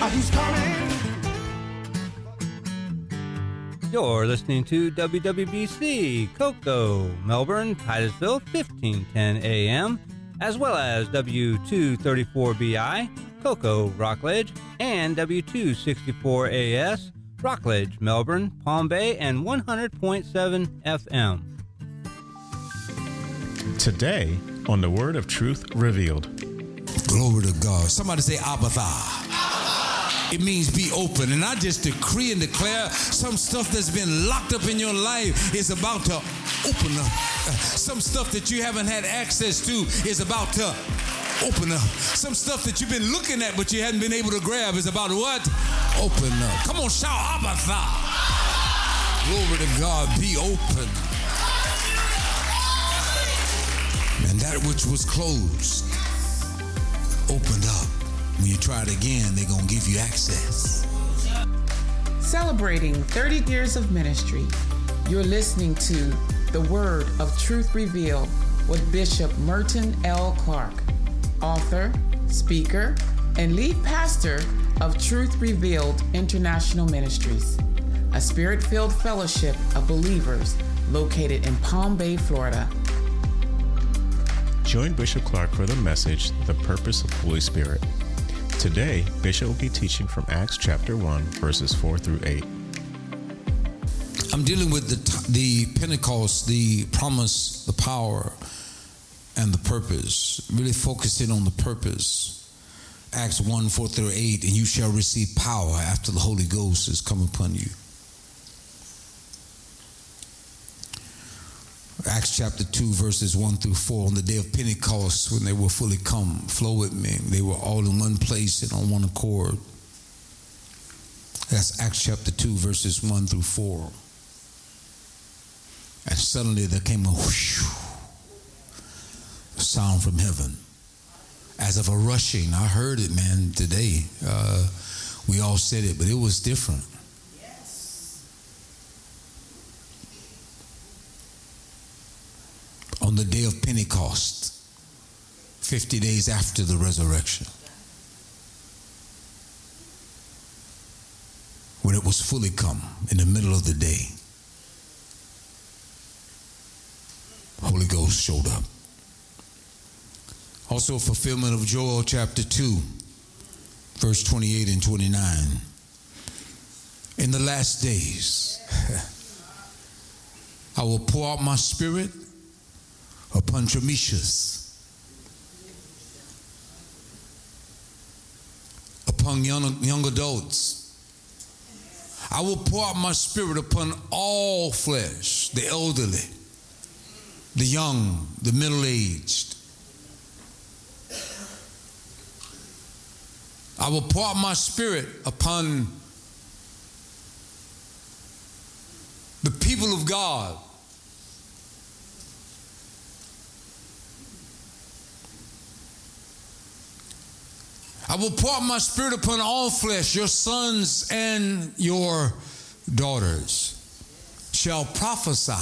He's coming. You're listening to WWBC, Cocoa, Melbourne, Titusville, 1510 AM, as well as W234BI, Cocoa, Rockledge, and W264AS, Rockledge, Melbourne, Palm Bay, and 100.7 FM. Today on the Word of Truth Revealed. Glory to God. Somebody say Abatha. It means be open. And I just decree and declare some stuff that's been locked up in your life is about to open up. Some stuff that you haven't had access to is about to open up. Some stuff that you've been looking at but you hadn't been able to grab is about to what? Open up. Come on, shout Abatha. Glory to God. Be open. And that which was closed opened up. When you try it again, they're going to give you access. Celebrating 30 years of ministry, you're listening to The Word of Truth Revealed with Bishop Merton L. Clark, author, speaker, and lead pastor of Truth Revealed International Ministries, a spirit-filled fellowship of believers located in Palm Bay, Florida. Join Bishop Clark for the message, The Purpose of the Holy Spirit. Today, Bishop will be teaching from Acts chapter 1, verses 4 through 8. I'm dealing with the Pentecost, the promise, the power, and the purpose. Really focusing on the purpose. Acts 1, 4 through 8, and you shall receive power after the Holy Ghost has come upon you. Acts chapter 2, verses 1 through 4, on the day of Pentecost, when they were fully come, flow with me. They were all in one place and on one accord. That's Acts chapter 2, verses 1 through 4. And suddenly there came a whoosh, a sound from heaven, as of a rushing. I heard it, man, today. We all said it, but it was different. On the day of Pentecost, 50 days after the resurrection, when it was fully come in the middle of the day, Holy Ghost showed up. Also, fulfillment of Joel chapter 2, verse 28 and 29. In the last days, I will pour out my spirit upon Tremeshus, upon young adults. I will pour out my spirit upon all flesh, the elderly, the young, the middle-aged. I will pour out my spirit upon the people of God. I will pour out my spirit upon all flesh. Your sons and your daughters shall prophesy.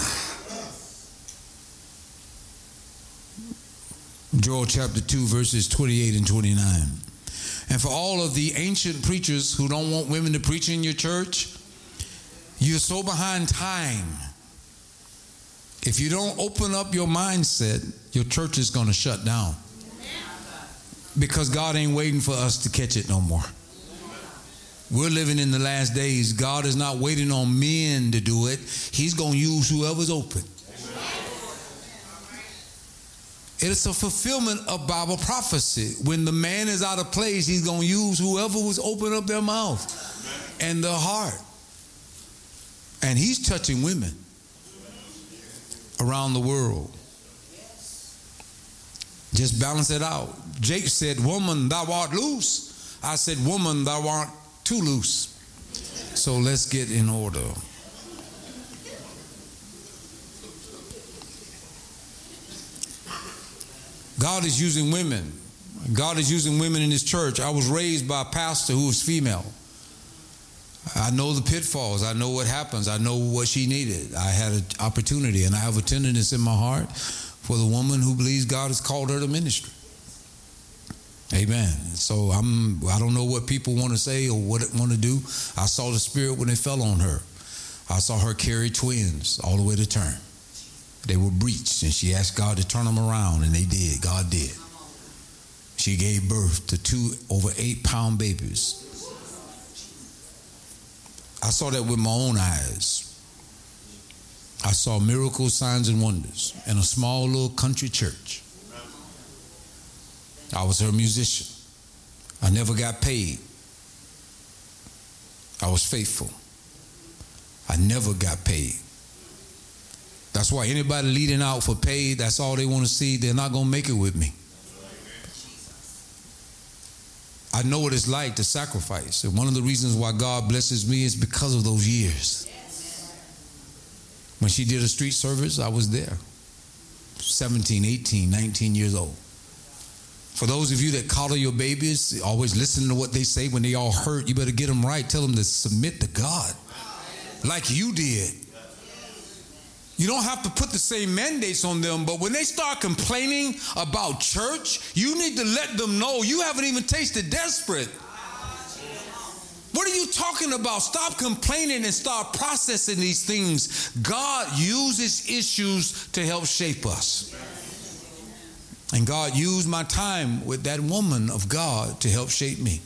Joel chapter 2, verses 28 and 29. And for all of the ancient preachers who don't want women to preach in your church, you're so behind time. If you don't open up your mindset, your church is going to shut down. Because God ain't waiting for us to catch it no more. We're living in the last days. God is not waiting on men to do it. He's going to use whoever's open. It's a fulfillment of Bible prophecy. When the man is out of place, he's going to use whoever was open up their mouth and their heart. And he's touching women around the world. Just balance it out. Jake said, woman, thou art loose. I said, woman, thou art too loose. So let's get in order. God is using women. God is using women in his church. I was raised by a pastor who was female. I know the pitfalls. I know what happens. I know what she needed. I had an opportunity, and I have a tenderness in my heart for the woman who believes God has called her to ministry. Amen. So I don't know what people want to say or what it want to do. I saw the Spirit when it fell on her. I saw her carry twins all the way to term. They were breached, and she asked God to turn them around, and they did. God did. She gave birth to 2 over 8-pound babies. I saw that with my own eyes. I saw miracles, signs, and wonders in a small little country church. I was her musician. I never got paid. I was faithful. I never got paid. That's why anybody leading out for pay, that's all they want to see. They're not going to make it with me. I know what it's like to sacrifice. And one of the reasons why God blesses me is because of those years. When she did a street service, I was there. 17, 18, 19 years old. For those of you that coddle your babies, always listen to what they say when they all hurt. You better get them right. Tell them to submit to God like you did. You don't have to put the same mandates on them, but when they start complaining about church, you need to let them know you haven't even tasted desperate. What are you talking about? Stop complaining and start processing these things. God uses issues to help shape us. And God used my time with that woman of God to help shape me.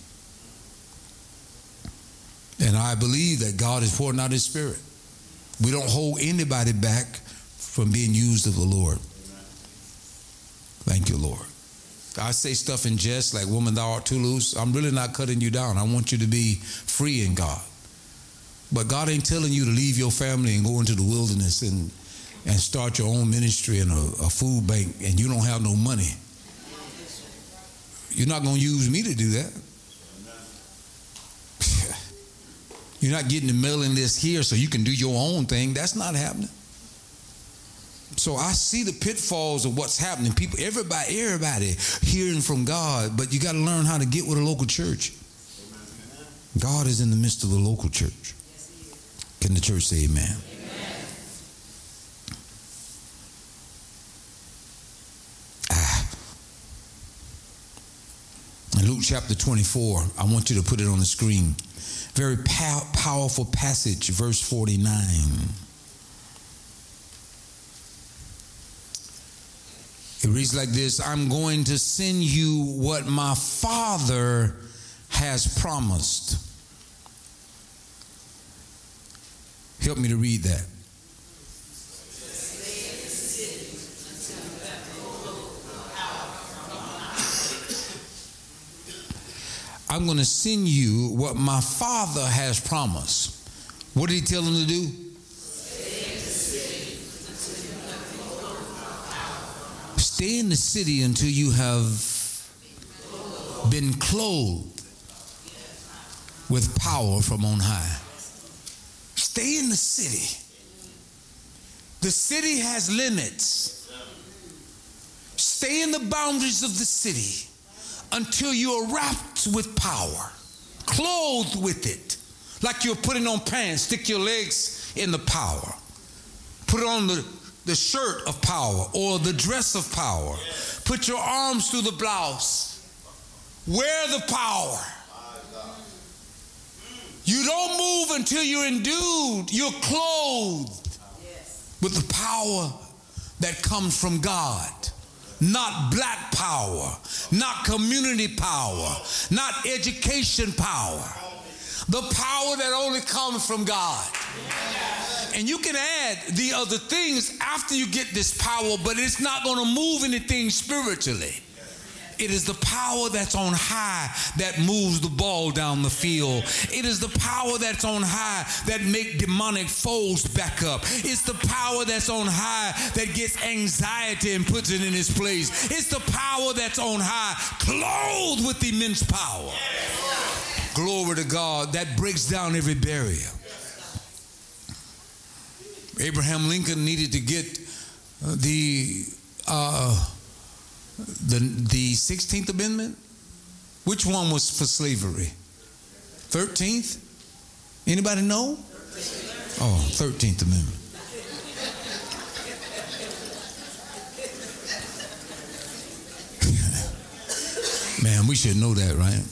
And I believe that God is pouring out His Spirit. We don't hold anybody back from being used of the Lord. Thank you, Lord. I say stuff in jest like, woman, thou art too loose. I'm really not cutting you down. I want you to be free in God. But God ain't telling you to leave your family and go into the wilderness and start your own ministry in a food bank and you don't have no money. You're not going to use me to do that. You're not getting the mailing list here so you can do your own thing. That's not happening. So I see the pitfalls of what's happening. People, everybody hearing from God, but you got to learn how to get with a local church. God is in the midst of the local church. Can the church say amen? In Luke chapter 24, I want you to put it on the screen. Very powerful passage, verse 49. It reads like this: I'm going to send you what my Father has promised. Help me to read that. I'm going to send you what my Father has promised. What did He tell him to do? Stay in the city until you have been clothed with power from on high. Stay in the city. The city has limits. Stay in the boundaries of the city until you are wrapped with power, clothed with it, like you're putting on pants. Stick your legs in the power. Put on the shirt of power or the dress of power. Put your arms through the blouse. Wear the power. You don't move until you're endued. You're clothed with the power that comes from God. Not black power, not community power, not education power. The power that only comes from God. And you can add the other things after you get this power, but it's not going to move anything spiritually. It is the power that's on high that moves the ball down the field. It is the power that's on high that make demonic foes back up. It's the power that's on high that gets anxiety and puts it in its place. It's the power that's on high, clothed with immense power. Glory to God, that breaks down every barrier. Abraham Lincoln needed to get the 16th Amendment. Which one was for slavery? 13th? Anybody know? 13th Amendment. Man, we should know that, right?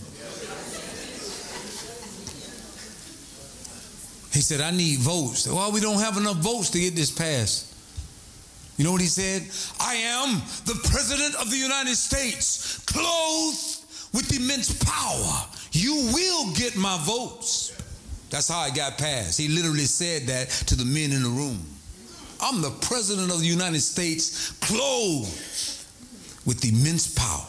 He said, I need votes. Well, we don't have enough votes to get this passed. You know what he said? I am the President of the United States, clothed with immense power. You will get my votes. That's how it got passed. He literally said that to the men in the room. I'm the President of the United States, clothed with immense power.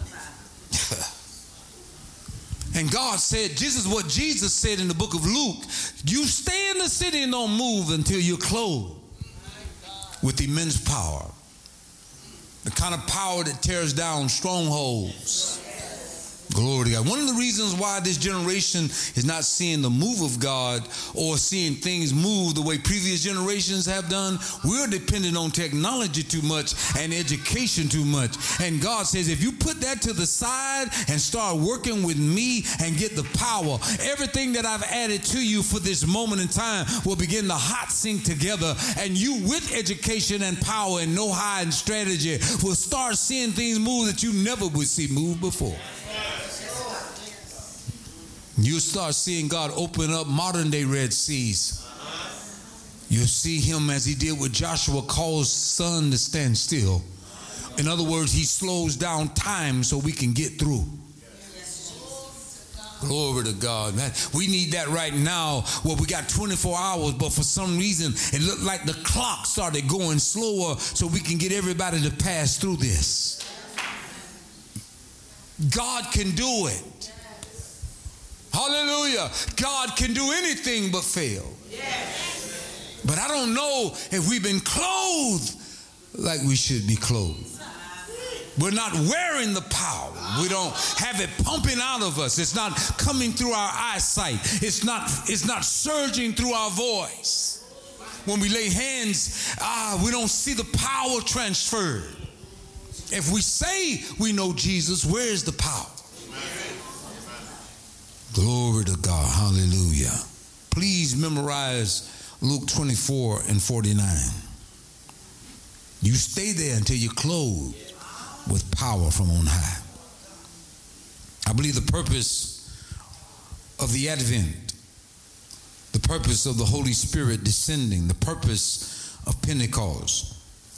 And God said, this is what Jesus said in the book of Luke. You stay in the city and don't move until you're clothed with immense power. The kind of power that tears down strongholds. Glory to God. One of the reasons why this generation is not seeing the move of God or seeing things move the way previous generations have done, we're dependent on technology too much and education too much. And God says, if you put that to the side and start working with me and get the power, everything that I've added to you for this moment in time will begin to hot sync together. And you, with education and power and know-how and strategy, will start seeing things move that you never would see move before. You'll start seeing God open up modern day Red Seas. You'll see him, as he did with Joshua, cause sun to stand still. In other words, he slows down time so we can get through. Glory to God, man. We need that right now. Well, we got 24 hours, but for some reason, it looked like the clock started going slower so we can get everybody to pass through this. God can do it. Hallelujah. God can do anything but fail. Yes. But I don't know if we've been clothed like we should be clothed. We're not wearing the power. We don't have it pumping out of us. It's not coming through our eyesight. It's not surging through our voice. When we lay hands, we don't see the power transferred. If we say we know Jesus, where is the power? Glory to God. Hallelujah. Please memorize Luke 24 and 49. You stay there until you're clothed with power from on high. I believe the purpose of the Advent, the purpose of the Holy Spirit descending, the purpose of Pentecost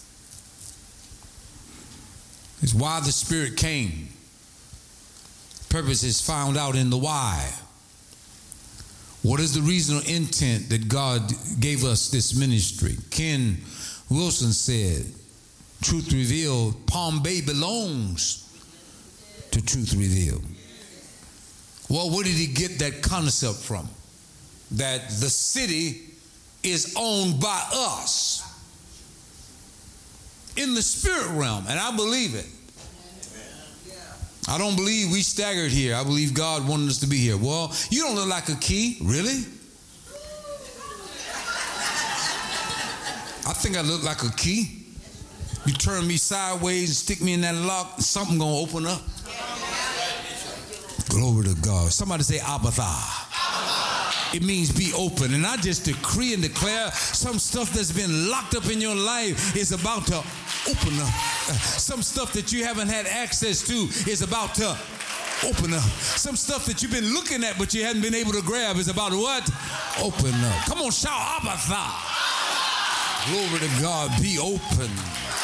is why the Spirit came. Purpose is found out in the why. What is the reason or intent that God gave us this ministry? Ken Wilson said, Truth Revealed, Palm Bay belongs to Truth Revealed. Well, where did he get that concept from? That the city is owned by us in the spirit realm, and I believe it. I don't believe we staggered here. I believe God wanted us to be here. Well, you don't look like a key. Really? I think I look like a key. You turn me sideways and stick me in that lock, something gonna open up. Glory to God. Somebody say Abatha. It means be open. And I just decree and declare some stuff that's been locked up in your life is about to open up. Some stuff that you haven't had access to is about to open up. Some stuff that you've been looking at but you haven't been able to grab is about to what? Open up. Come on, shout Abatha. Glory to God. Be open.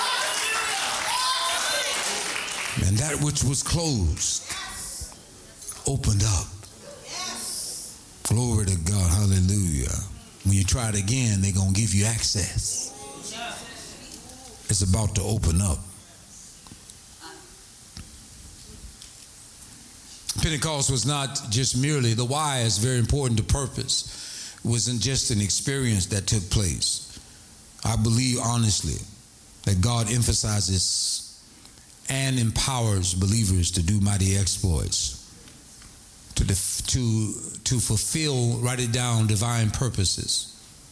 And that which was closed opened up. Glory to God. Hallelujah. When you try it again, they're going to give you access. It's about to open up. Pentecost was not just merely, the why is very important to purpose. It wasn't just an experience that took place. I believe honestly that God emphasizes and empowers believers to do mighty exploits. To fulfill, write it down, divine purposes.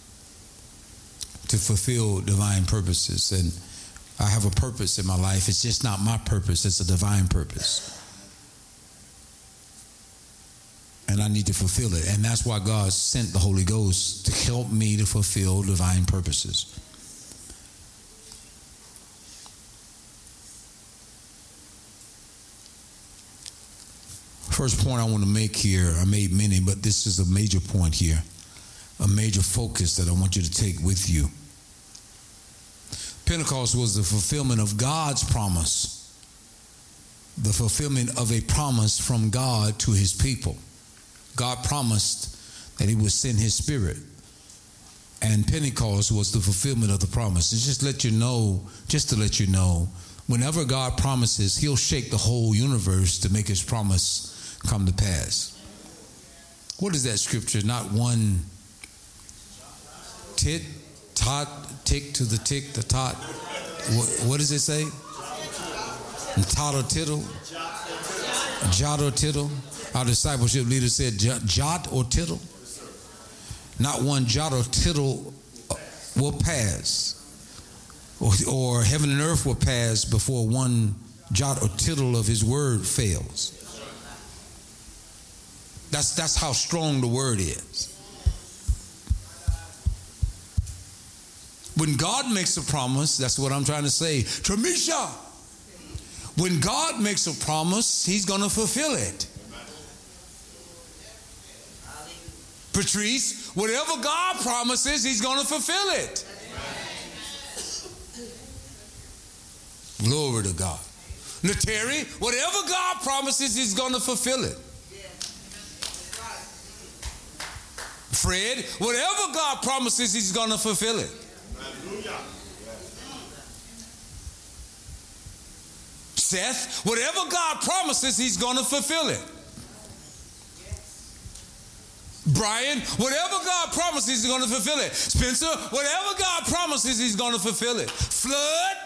To fulfill divine purposes. And I have a purpose in my life. It's just not my purpose. It's a divine purpose. And I need to fulfill it. And that's why God sent the Holy Ghost to help me to fulfill divine purposes. First point I want to make here, I made many, but this is a major point here, a major focus that I want you to take with you. Pentecost was the fulfillment of God's promise, the fulfillment of a promise from God to his people. God promised that he would send his Spirit, and Pentecost was the fulfillment of the promise. It's just to let you know, whenever God promises, he'll shake the whole universe to make his promise come to pass. What is that scripture? Not one tit, tot, tick to the tick, the tot. What does it say? Tot or tittle? Jot or tittle? Our discipleship leader said jot or tittle. Not one jot or tittle will pass. Or heaven and earth will pass before one jot or tittle of his word fails. That's how strong the word is. When God makes a promise, that's what I'm trying to say. Tramisha, when God makes a promise, he's going to fulfill it. Patrice, whatever God promises, he's going to fulfill it. Glory to God. Nateri, whatever God promises, he's going to fulfill it. Fred, whatever God promises, he's going to fulfill it. Seth, whatever God promises, he's going to fulfill it. Brian, whatever God promises, he's going to fulfill it. Spencer, whatever God promises, he's going to fulfill it. Flood,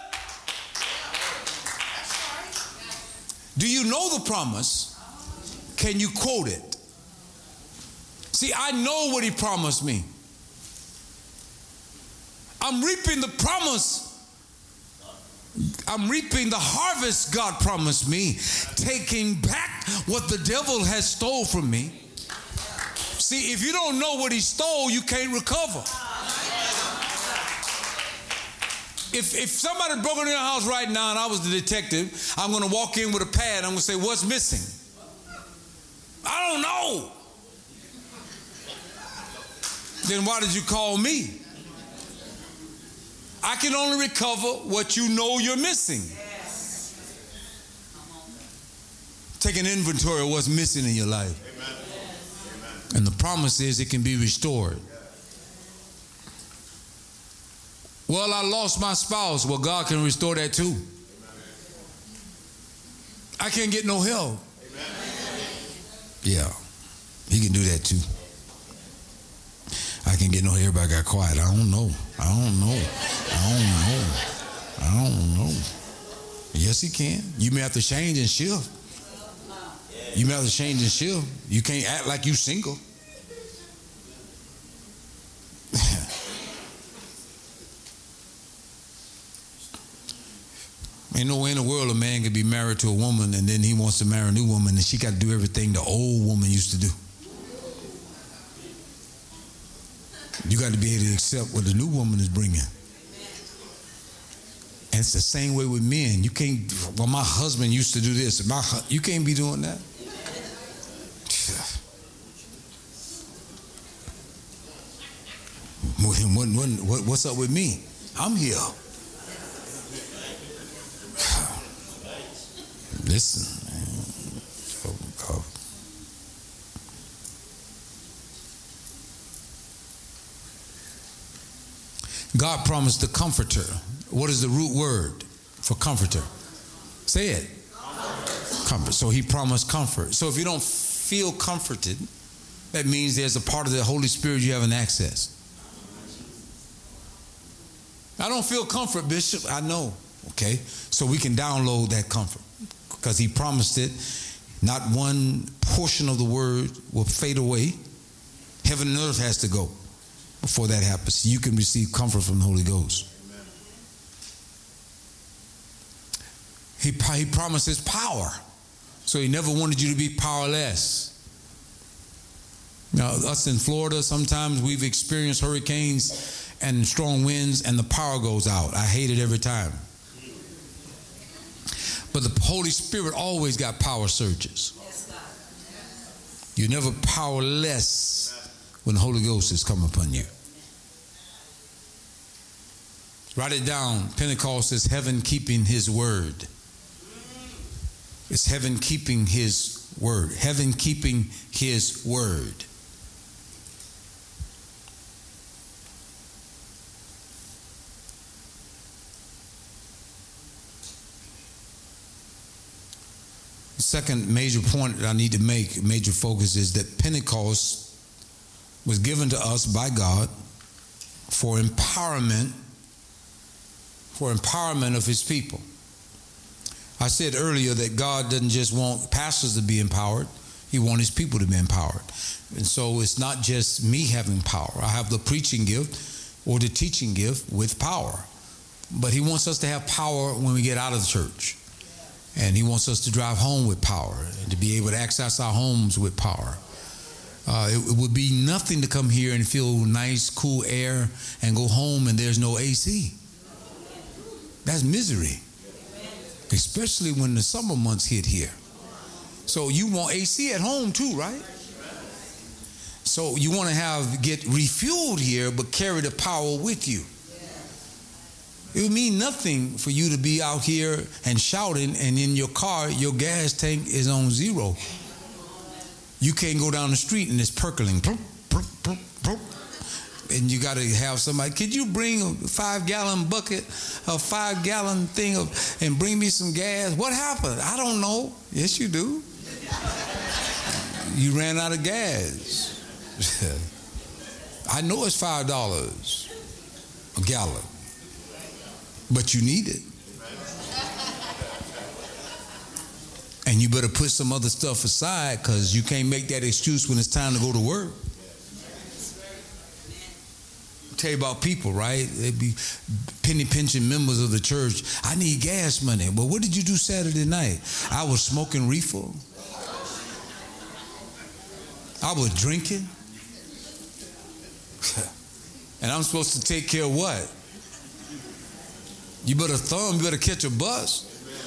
do you know the promise? Can you quote it? See, I know what he promised me. I'm reaping the promise. I'm reaping the harvest God promised me, taking back what the devil has stole from me. See, if you don't know what he stole, you can't recover. If somebody broke into your house right now and I was the detective, I'm going to walk in with a pad. I'm going to say, what's missing? I don't know. Then why did you call me? I can only recover what you know you're missing. Take an inventory of what's missing in your life. Amen. And the promise is it can be restored. Well, I lost my spouse. Well, God can restore that too. I can't get no help. Yeah, he can do that too. I can get no help. Everybody got quiet. I don't know. Yes, he can. You may have to change and shift. You may have to change and shift. You can't act like you single. Ain't no way in the world a man can be married to a woman and then he wants to marry a new woman and she got to do everything the old woman used to do. You got to be able to accept what the new woman is bringing. And it's the same way with men. You can't, well, my husband used to do this. You can't be doing that. What's up with me? I'm here. Listen. God promised the comforter. What is the root word for comforter? Say it. Comfort. So he promised comfort. So if you don't feel comforted, that means there's a part of the Holy Spirit you haven't accessed. I don't feel comfort, Bishop. I know. Okay. So we can download that comfort because he promised it. Not one portion of the word will fade away. Heaven and earth has to go before that happens. You can receive comfort from the Holy Ghost. He promises power. So he never wanted you to be powerless. Now, us in Florida, sometimes we've experienced hurricanes and strong winds and the power goes out. I hate it every time. But the Holy Spirit always got power surges. You're never powerless when the Holy Ghost has come upon you. Write it down. Pentecost is heaven keeping his word. It's heaven keeping his word. Heaven keeping his word. The second major point that I need to make, major focus, is that Pentecost was given to us by God for empowerment of his people. I said earlier that God doesn't just want pastors to be empowered, he wants his people to be empowered. And so it's not just me having power. I have the preaching gift or the teaching gift with power. But he wants us to have power when we get out of the church. And he wants us to drive home with power and to be able to access our homes with power. It would be nothing to come here and feel nice, cool air and go home and there's no AC. That's misery, especially when the summer months hit here. So you want AC at home too, right? So you want to get refueled here, but carry the power with you. It would mean nothing for you to be out here and shouting, and in your car, your gas tank is on zero. You can't go down the street and it's percolating. And you got to have somebody, could you bring a 5-gallon bucket, a 5-gallon thing and bring me some gas? What happened? I don't know. Yes, you do. You ran out of gas. I know it's $5 a gallon, but you need it. And you better put some other stuff aside, because you can't make that excuse when it's time to go to work. Tell you about people, right? They'd be penny pinching members of the church. I need gas money. Well, what did you do Saturday night? I was smoking reefer. I was drinking. And I'm supposed to take care of what? You better catch a bus.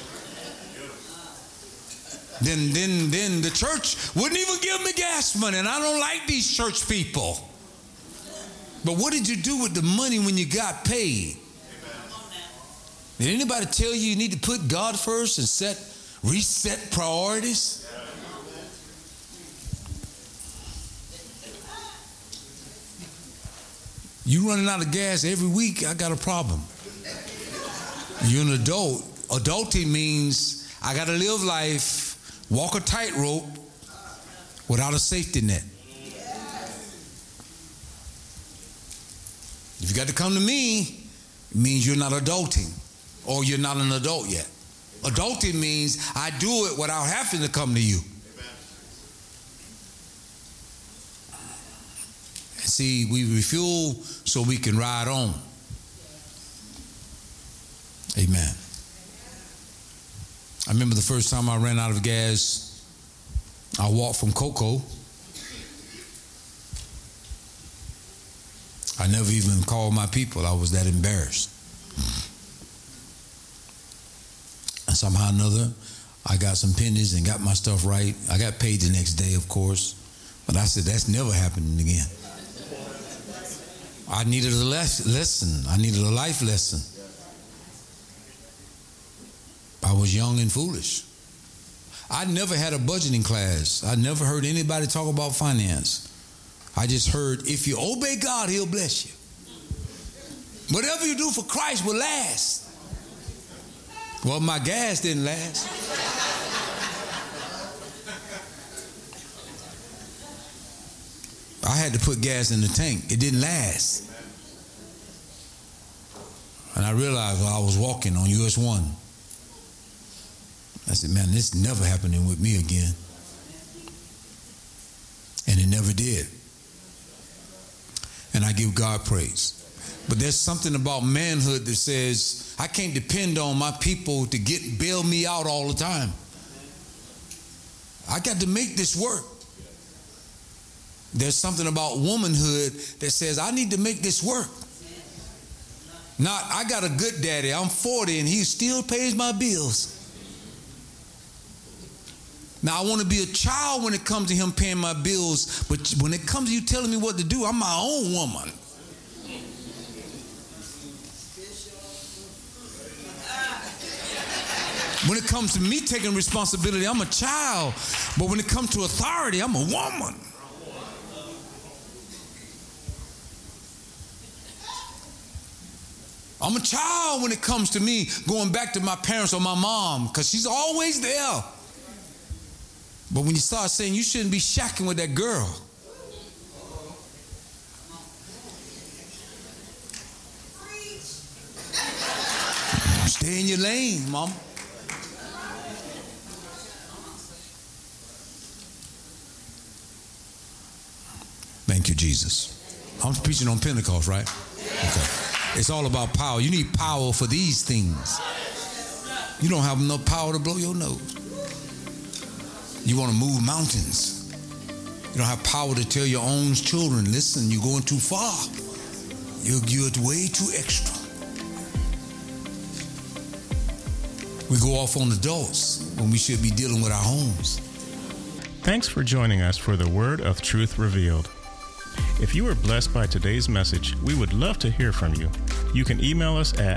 Then the church wouldn't even give me gas money, and I don't like these church people. But what did you do with the money when you got paid? Did anybody tell you need to put God first and reset priorities? You running out of gas every week, I got a problem. You're an adult. Adulting means I got to live life, walk a tightrope without a safety net. If you got to come to me, it means you're not adulting, or you're not an adult yet. Adulting means I do it without having to come to you. And see, we refuel so we can ride on. Amen. I remember the first time I ran out of gas, I walked from Cocoa. I never even called my people. I was that embarrassed. And somehow or another, I got some pennies and got my stuff right. I got paid the next day, of course. But I said, that's never happening again. I needed a lesson. I needed a life lesson. I was young and foolish. I never had a budgeting class. I never heard anybody talk about finance. I just heard, if you obey God, he'll bless you. Whatever you do for Christ will last. Well, my gas didn't last. I had to put gas in the tank. It didn't last. And I realized while I was walking on US 1, I said, man, this is never happening with me again. And it never did. And I give God praise. But there's something about manhood that says, I can't depend on my people to bail me out all the time. I got to make this work. There's something about womanhood that says, I need to make this work. Not, I got a good daddy, I'm 40 and he still pays my bills. Now, I want to be a child when it comes to him paying my bills, but when it comes to you telling me what to do, I'm my own woman. When it comes to me taking responsibility, I'm a child. But when it comes to authority, I'm a woman. I'm a child when it comes to me going back to my parents or my mom, because she's always there. But when you start saying you shouldn't be shacking with that girl, stay in your lane, mama. Thank you, Jesus. I'm preaching on Pentecost, right? Okay. It's all about power. You need power for these things. You don't have enough power to blow your nose. You want to move mountains. You don't have power to tell your own children, listen, you're going too far. You're way too extra. We go off on adults when we should be dealing with our homes. Thanks for joining us for the Word of Truth Revealed. If you were blessed by today's message, we would love to hear from you. You can email us at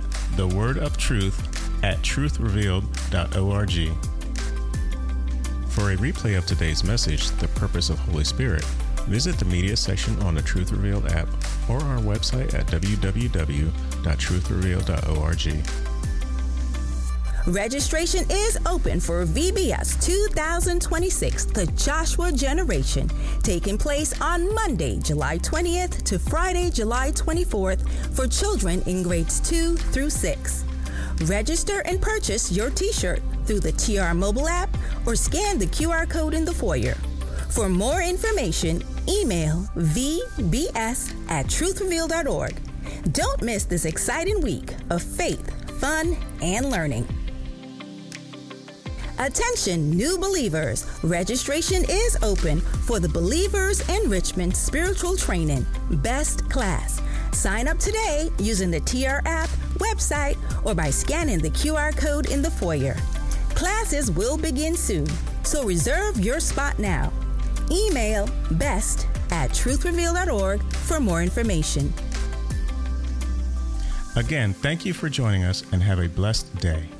thewordofTruth@truthrevealed.org. For a replay of today's message, The Purpose of Holy Spirit, visit the media section on the Truth Revealed app or our website at www.truthrevealed.org. Registration is open for VBS 2026, the Joshua Generation, taking place on Monday, July 20th to Friday, July 24th for children in grades 2 through 6. Register and purchase your t-shirt through the TR mobile app or scan the QR code in the foyer. For more information, email vbs@truthrevealed.org. Don't miss this exciting week of faith, fun, and learning. Attention, new believers. Registration is open for the Believers Enrichment Spiritual Training Best Class. Sign up today using the TR app, website, or by scanning the QR code in the foyer. Classes will begin soon, so reserve your spot now. Email best@truthrevealed.org for more information. Again, thank you for joining us and have a blessed day.